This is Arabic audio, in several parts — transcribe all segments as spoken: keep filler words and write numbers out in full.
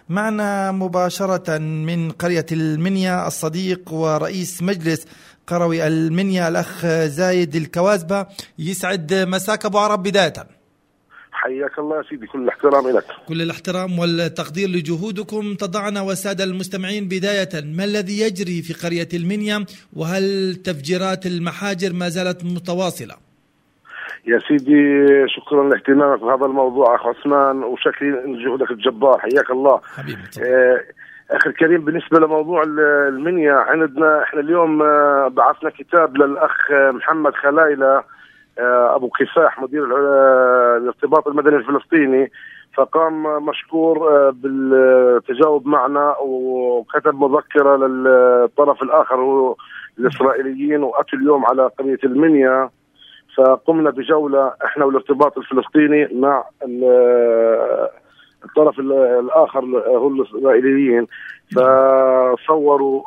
معنا مباشرة من قرية المنيا الصديق ورئيس مجلس قروي المنيا الأخ زايد الكوازبة. يسعد مساك أبو عرب. بداية حياك الله يا سيدي، كل الاحترام لك. كل الاحترام والتقدير لجهودكم. تضعنا والسادة المستمعين بداية، ما الذي يجري في قرية المنيا، وهل تفجيرات المحاجر ما زالت متواصلة؟ يا سيدي شكرا لاهتمامك بهذا الموضوع أخ عثمان، وشكرا جهودك الجبار، حياك الله حبيبي. آه أخي الكريم، بالنسبة لموضوع المنيا عندنا احنا اليوم آه بعثنا كتاب للأخ محمد خلايلة آه أبو كفاح مدير آه الارتباط المدني الفلسطيني، فقام مشكور آه بالتجاوب معنا وكتب مذكرة للطرف الآخر هو الإسرائيليين، وأتوا اليوم على قرية المنيا، فقمنا بجولة احنا والارتباط الفلسطيني مع الطرف الآخر هو الإسرائيليين، فصوروا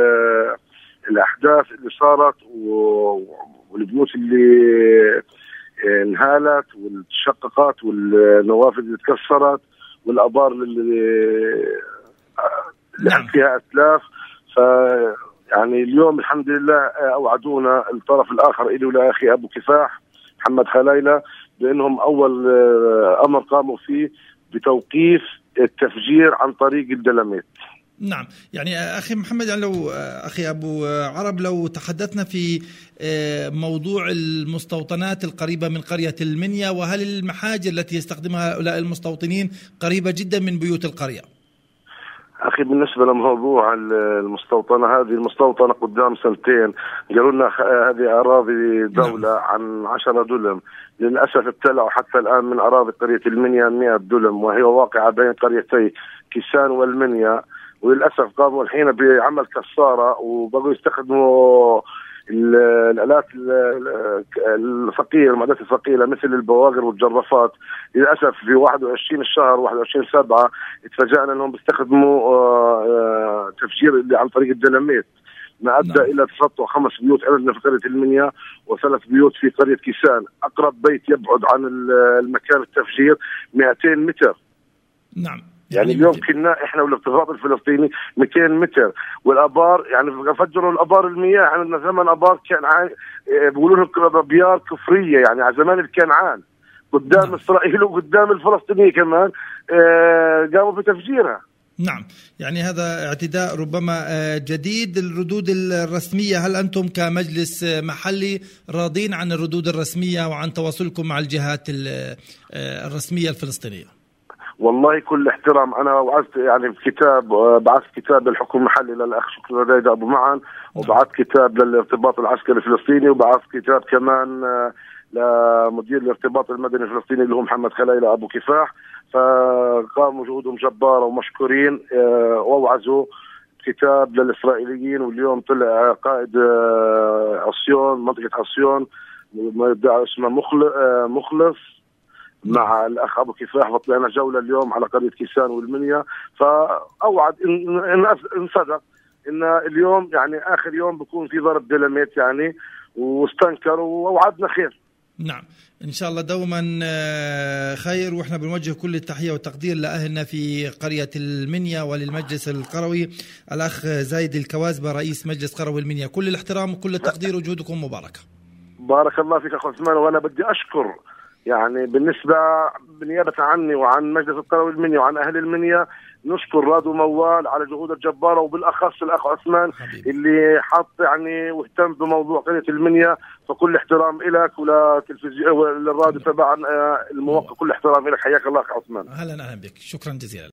الأحداث اللي صارت والبيوت اللي انهالت والتشققات والنوافذ اللي تكسرت والآبار اللي اللي فيها أتلاف. ف يعني اليوم الحمد لله أوعدونا الطرف الآخر إلي ولا أخي أبو كفاح محمد خلايلة بأنهم أول أمر قاموا فيه بتوقيف التفجير عن طريق الدلميت. نعم، يعني أخي محمد، يعني لو أخي أبو عرب لو تحدثنا في موضوع المستوطنات القريبة من قرية المنيا، وهل المحاجر التي يستخدمها هؤلاء المستوطنين قريبة جدا من بيوت القرية؟ أخي بالنسبة لموضوع المستوطنة، هذه المستوطنة قدام سنتين قالوا لنا هذه أراضي دولة عن عشرة دلم، للأسف ابتلعوا حتى الآن من أراضي قرية المنيا مئة دلم، وهي واقعة بين قريتي كيسان والمنيا، وللأسف قاموا الحين بعمل كسارة وبقوا يستخدموا الآلات الثقيلة المعدات الثقيلة مثل البواغر والجرافات. للأسف في واحد وعشرين الشهر واحد وعشرين سبعة اتفاجأنا أنهم بيستخدموا تفجير اللي عن طريق الدلميت، ما أدى نعم. إلى تسطع خمس بيوت عندنا في قرية المنيا وثلاث بيوت في قرية كيسان. أقرب بيت يبعد عن المكان التفجير مئتين متر. نعم، يعني اليوم كنا احنا والارتباط الفلسطيني مئتين متر، والابار يعني فجروا الابار المياه عندنا زمن ابار كان بيقولوا لهم ابيار كفريه، يعني على زمان الكنعان قدام نعم. اسرائيل وقدام الفلسطينيين كمان اه قاموا بتفجيرها. نعم، يعني هذا اعتداء ربما جديد. الردود الرسمية، هل أنتم كمجلس محلي راضين عن الردود الرسمية وعن تواصلكم مع الجهات الرسمية الفلسطينية؟ والله كل احترام. انا وعدت يعني كتاب، بعث كتاب للحكم المحلي للاخ شكرا زايد ابو معن، وبعث كتاب للارتباط العسكري الفلسطيني، وبعث كتاب كمان لمدير الارتباط المدني الفلسطيني اللي هو محمد خلايلة ابو كفاح، فقاموا جهودهم جبارة ومشكورين، ووعزوا كتاب للاسرائيليين. واليوم طلع قائد عصيون منطقة عصيون اسمه مخلص مع الأخ أبو كفاح، وطلعنا جولة اليوم على قرية كيسان والمنيا، فأوعد إن, إن صدق إن اليوم يعني آخر يوم بيكون في ضرب دلميت يعني، واستنكروا ووعدنا خير. نعم إن شاء الله دوما خير، وإحنا بنوجه كل التحية والتقدير لأهلنا في قرية المنيا وللمجلس القروي. الأخ زايد الكوازبة رئيس مجلس قروي المنيا، كل الاحترام وكل التقدير، وجودكم مباركة. بارك الله فيك أخو عثمان، وأنا بدي أشكر يعني بالنسبة بنيابة عني وعن مجلس القروي المنيا وعن أهل المنيا، نشكر رادو موال على جهود الجبارة، وبالأخص الأخ عثمان حبيب. اللي حط يعني واهتم بموضوع قرية المنيا، فكل احترام إلك ولتلفزيون وللراديو تبع الموقع، كل احترام إلك، حياك الله أخ عثمان. أهلا أهلا بك، شكرا جزيلا.